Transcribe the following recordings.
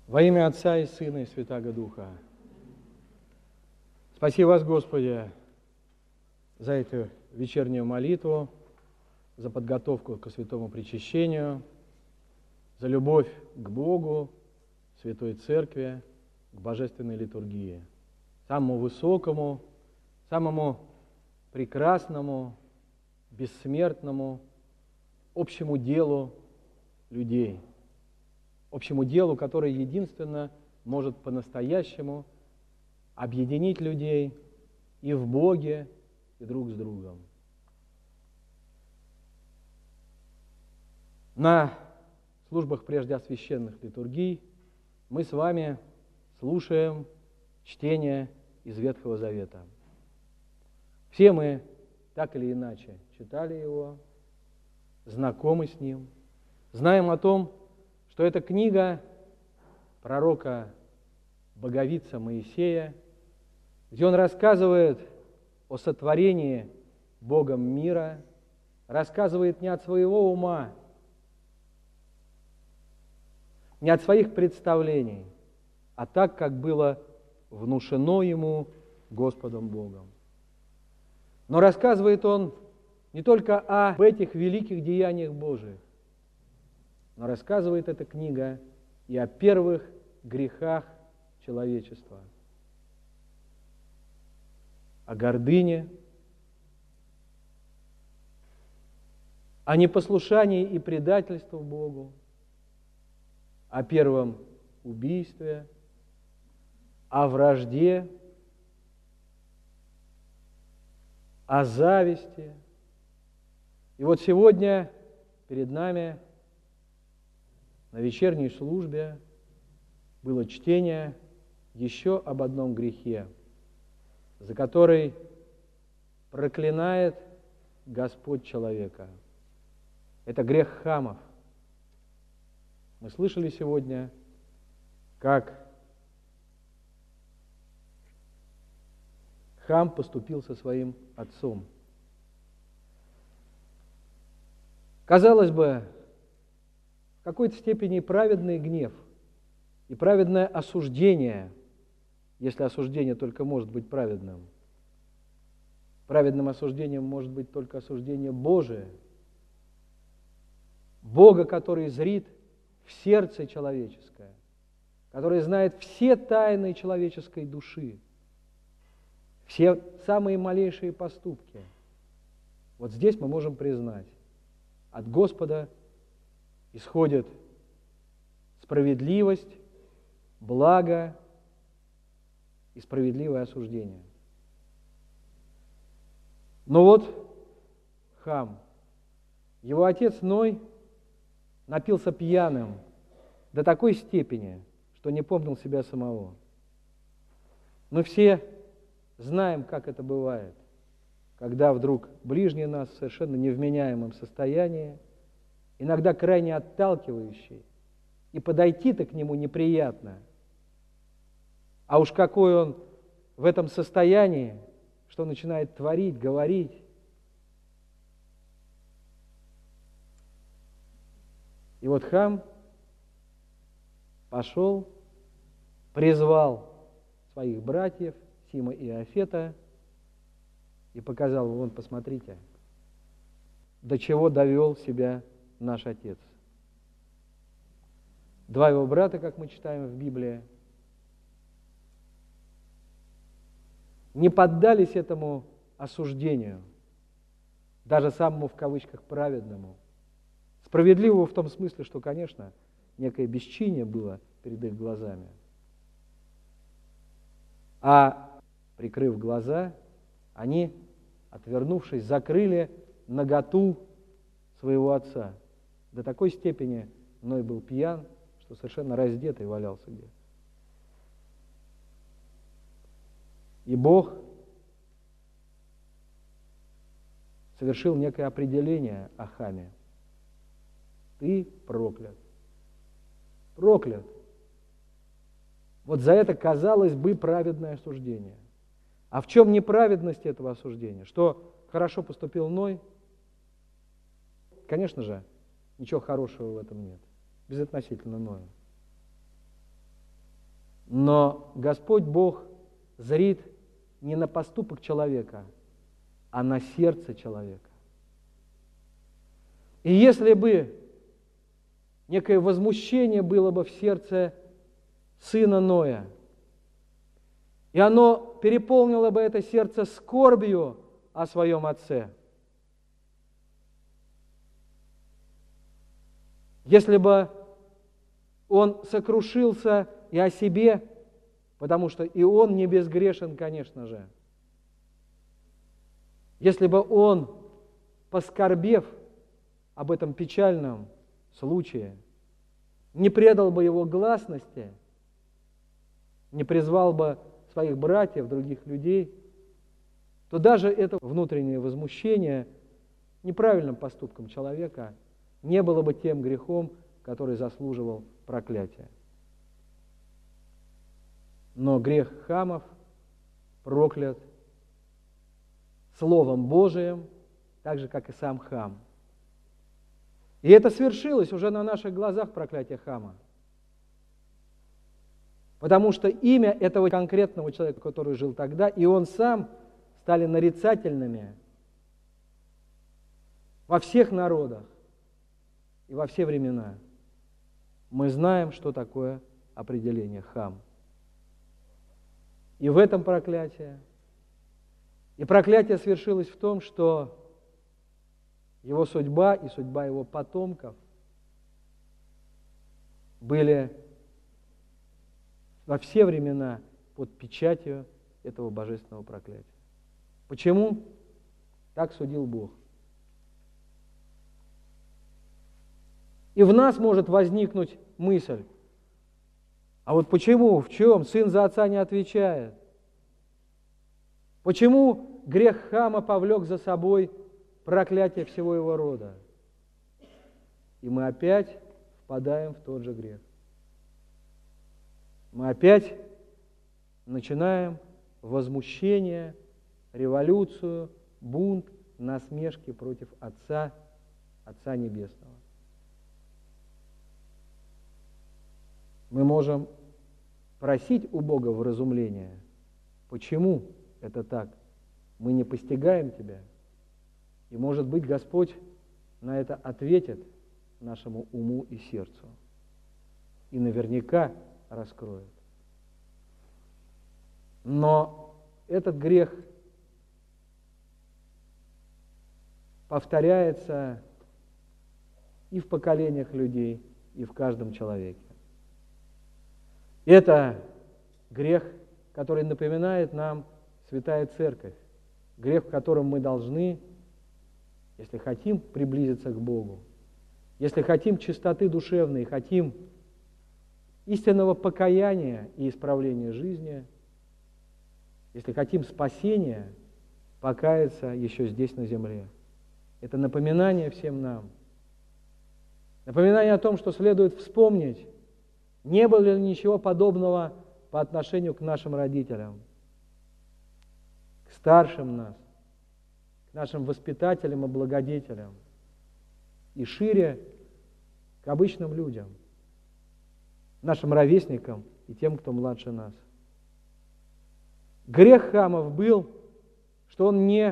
Во имя Отца и Сына и Святаго Духа. Спаси вас, Господи, за эту вечернюю молитву, за подготовку к святому причащению, за любовь к Богу, Святой Церкви, к Божественной литургии, самому высокому, самому прекрасному, бессмертному, общему делу людей, общему делу, которое единственно может по-настоящему объединить людей и в Боге, и друг с другом. На службах преждеосвященных литургий мы с вами слушаем чтение из Ветхого Завета. Все мы так или иначе читали его, знакомы с ним, знаем о том, что это книга пророка Боговица Моисея, где он рассказывает о сотворении Богом мира, рассказывает не от своего ума, не от своих представлений, а так, как было внушено ему Господом Богом. Но рассказывает он не только об этих великих деяниях Божиих, но рассказывает эта книга и о первых грехах человечества, о гордыне, о непослушании и предательстве Богу, о первом убийстве, о вражде, о зависти. И вот сегодня перед нами на вечерней службе было чтение еще об одном грехе, за который проклинает Господь человека. Это грех хамов. Мы слышали сегодня, как Хам поступил со своим отцом. Казалось бы, в какой-то степени праведный гнев и праведное осуждение, если осуждение только может быть праведным. Праведным осуждением может быть только осуждение Божие, Бога, который зрит в сердце человеческое, который знает все тайны человеческой души, все самые малейшие поступки. Вот здесь мы можем признать, от Господа исходит справедливость, благо и справедливое осуждение. Но вот Хам, его отец Ной напился пьяным до такой степени, что не помнил себя самого. Мы все знаем, как это бывает, когда вдруг ближний нас в совершенно невменяемом состоянии, иногда крайне отталкивающий, и подойти-то к нему неприятно. А уж какой он в этом состоянии, что начинает творить, говорить. И вот Хам пошел, призвал своих братьев Сима и Иофета и показал: вон, посмотрите, до чего довел себя наш отец. Два его брата, как мы читаем в Библии, не поддались этому осуждению, даже самому в кавычках праведному. Справедливого в том смысле, что, конечно, некое бесчиние было перед их глазами. А прикрыв глаза, они, отвернувшись, закрыли наготу своего отца. До такой степени Ной был пьян, что совершенно раздетый валялся где-то. И Бог совершил некое определение о Хаме. Ты проклят. Проклят. Вот за это, казалось бы, праведное осуждение. А в чем неправедность этого осуждения? Что хорошо поступил Ной? Конечно же, ничего хорошего в этом нет, безотносительно Ноя. Но Господь Бог зрит не на поступок человека, а на сердце человека. И если бы некое возмущение было бы в сердце сына Ноя, и оно переполнило бы это сердце скорбью о своем отце, если бы он сокрушился и о себе, потому что и он не безгрешен, конечно же, если бы он, поскорбев об этом печальном случае, не предал бы его гласности, не призвал бы своих братьев, других людей, то даже это внутреннее возмущение неправильным поступком человека не было бы тем грехом, который заслуживал проклятия. Но грех Хамов проклят Словом Божиим, так же, как и сам Хам. И это свершилось уже на наших глазах, проклятие Хама. Потому что имя этого конкретного человека, который жил тогда, и он сам стали нарицательными во всех народах и во все времена. Мы знаем, что такое определение Хам. И в этом проклятие. И проклятие свершилось в том, что его судьба и судьба его потомков были во все времена под печатью этого божественного проклятия. Почему? Так судил Бог. И в нас может возникнуть мысль, а вот почему, в чем сын за отца не отвечает? Почему грех Хама повлек за собой проклятие всего его рода? И мы опять впадаем в тот же грех. Мы опять начинаем возмущение, революцию, бунт, насмешки против Отца Небесного. Мы можем просить у Бога вразумления. Почему это так? Мы не постигаем Тебя. И, может быть, Господь на это ответит нашему уму и сердцу. И наверняка раскроет. Но этот грех повторяется и в поколениях людей, и в каждом человеке. Это грех, который напоминает нам Святая Церковь, грех, в котором мы должны, если хотим приблизиться к Богу, если хотим чистоты душевной, хотим истинного покаяния и исправления жизни, если хотим спасения, покаяться еще здесь, на земле. Это напоминание всем нам. Напоминание о том, что следует вспомнить, не было ли ничего подобного по отношению к нашим родителям, к старшим нас, к нашим воспитателям и благодетелям, и шире к обычным людям, нашим ровесникам и тем, кто младше нас. Грех Хамов был, что он не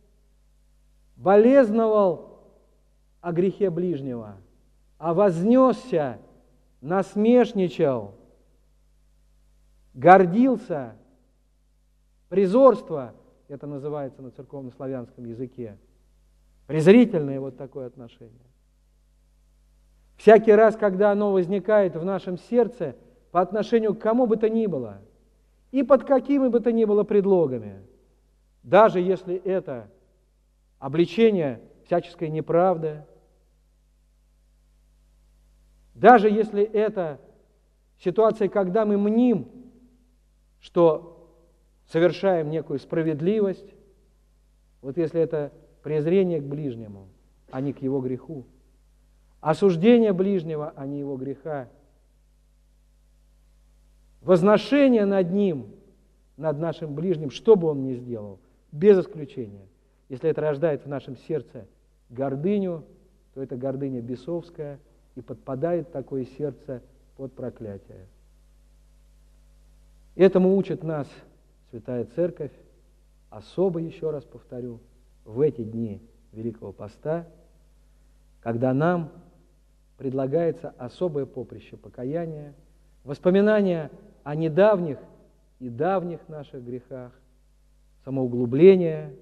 болезновал о грехе ближнего, а вознесся, насмешничал, гордился, презорство, это называется на церковно-славянском языке, презрительное вот такое отношение. Всякий раз, когда оно возникает в нашем сердце по отношению к кому бы то ни было, и под какими бы то ни было предлогами, даже если это обличение всяческой неправды, даже если это ситуация, когда мы мним, что совершаем некую справедливость, вот если это презрение к ближнему, а не к его греху, осуждение ближнего, а не его греха, возношение над ним, над нашим ближним, что бы он ни сделал, без исключения. Если это рождает в нашем сердце гордыню, то это гордыня бесовская, и подпадает такое сердце под проклятие. Этому учит нас Святая Церковь, особо, еще раз повторю, в эти дни Великого Поста, когда нам предлагается особое поприще покаяния, воспоминания о недавних и давних наших грехах, самоуглубление,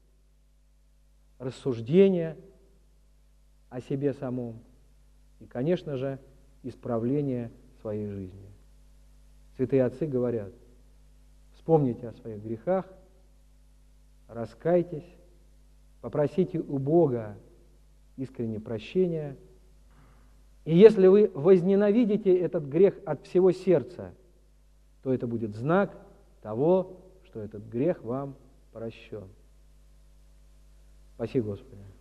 рассуждение о себе самом и, конечно же, исправление своей жизни. Святые отцы говорят: вспомните о своих грехах, раскайтесь, попросите у Бога искренне прощения, и если вы возненавидите этот грех от всего сердца, то это будет знак того, что этот грех вам прощен. Спаси Господи.